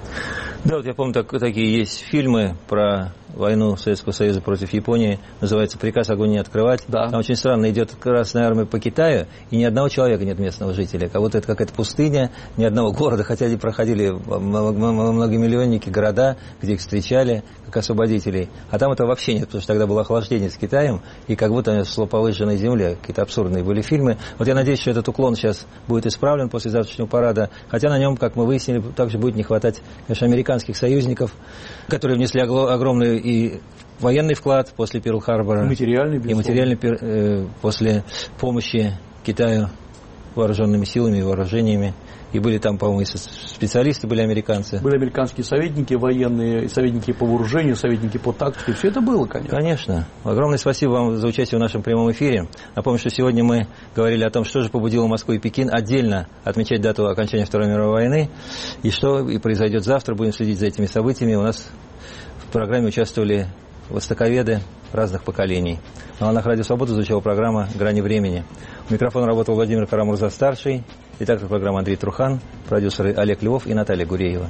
Да, вот я помню, такие есть фильмы про войну Советского Союза против Японии, называется «Приказ огонь не открывать». Да. Там очень странно, идет Красная Армия по Китаю, и ни одного человека нет местного жителя. Как будто это какая-то пустыня, ни одного города, хотя они проходили многомиллионники города, где их встречали как освободителей. А там этого вообще нет, потому что тогда было охлаждение с Китаем, и как будто шло по выжженной земле. Какие-то абсурдные были фильмы. Вот я надеюсь, что этот уклон сейчас будет исправлен после завтрашнего парада, хотя на нем, как мы выяснили, также будет не хватать, конечно, американских союзников, которые внесли огромный и военный вклад после Перл-Харбора, и материальный после помощи Китаю вооруженными силами и вооружениями. И были там, по-моему, и специалисты, были американцы. Были американские советники военные, советники по вооружению, советники по тактике. Все это было, конечно. Конечно. Огромное спасибо вам за участие в нашем прямом эфире. Напомню, что сегодня мы говорили о том, что же побудило Москву и Пекин отдельно отмечать дату окончания Второй мировой войны. И что и произойдет завтра. Будем следить за этими событиями. У нас в программе участвовали востоковеды разных поколений. На волнах Радио Свобода звучала программа «Грани времени». У микрофона работал Владимир Карамурза-старший. Редактор программы Андрей Трухан, продюсеры Олег Львов и Наталья Гуреева.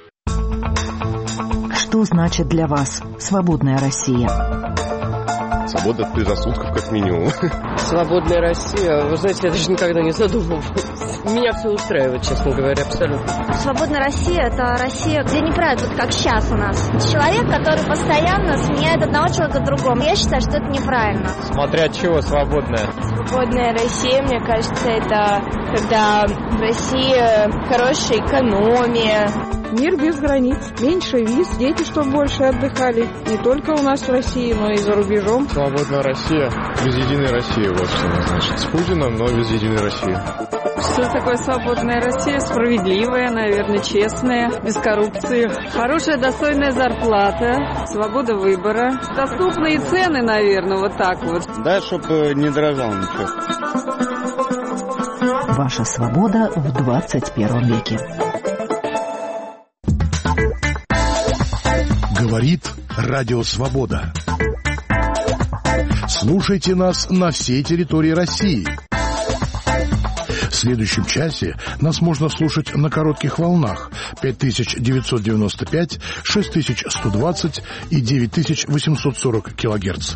Что значит для вас свободная Россия? свобода от предрассудков, как минимум. Свободная Россия. Вы знаете, я даже никогда не задумывалась. Меня все устраивает, честно говоря, абсолютно. Свободная Россия – это Россия, где не правят, вот как сейчас у нас. Человек, который постоянно сменяет одного человека другому. Я считаю, что это неправильно. Смотря от чего свободная? Свободная Россия, мне кажется, это когда в России хорошая экономия. Мир без границ, меньше виз, дети чтобы больше отдыхали. Не только у нас в России, но и за рубежом. Свободная Россия, без единой России, вот что она значит. С Путиным, но без единой России. Что такое свободная Россия? Справедливая, наверное, честная, без коррупции. Хорошая, достойная зарплата, свобода выбора. Доступные цены, наверное, вот так вот. Да, чтобы не дорожало ничего. Ваша свобода в 21 веке. Говорит Радио Свобода. Слушайте нас на всей территории России. В следующем часе нас можно слушать на коротких волнах 5995, 6120 и 9840 килогерц.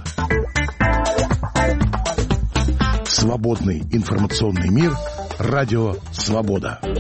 Свободный информационный мир. Радио Свобода.